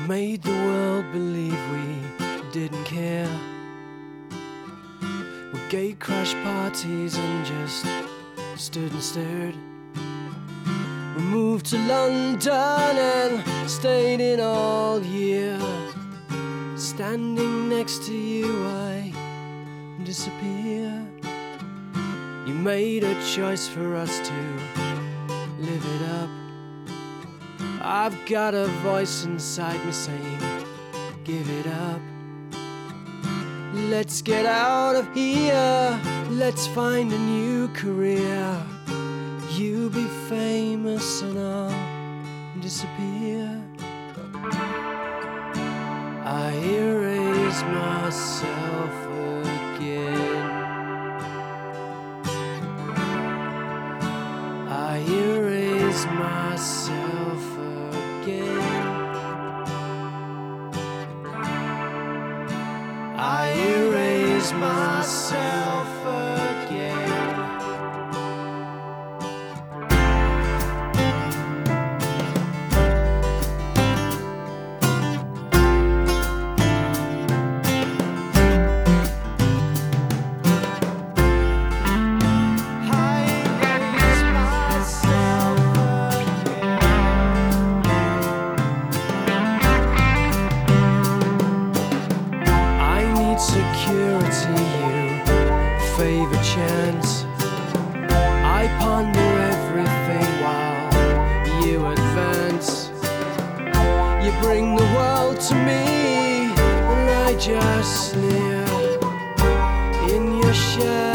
made the world believe we didn't care. We gave crash parties and just stood and stared. We moved to London and stayed in all year. Standing next to you I disappear. You made a choice for us to live it up. I've got a voice inside me saying, give it up. Let's get out of here, let's find a new career. You be famous and I'll disappear. I erase myself again. I erase myself again. I erase myself again. Security, you favor chance. I ponder everything while you advance. You bring the world to me and I just sneer in your shadow.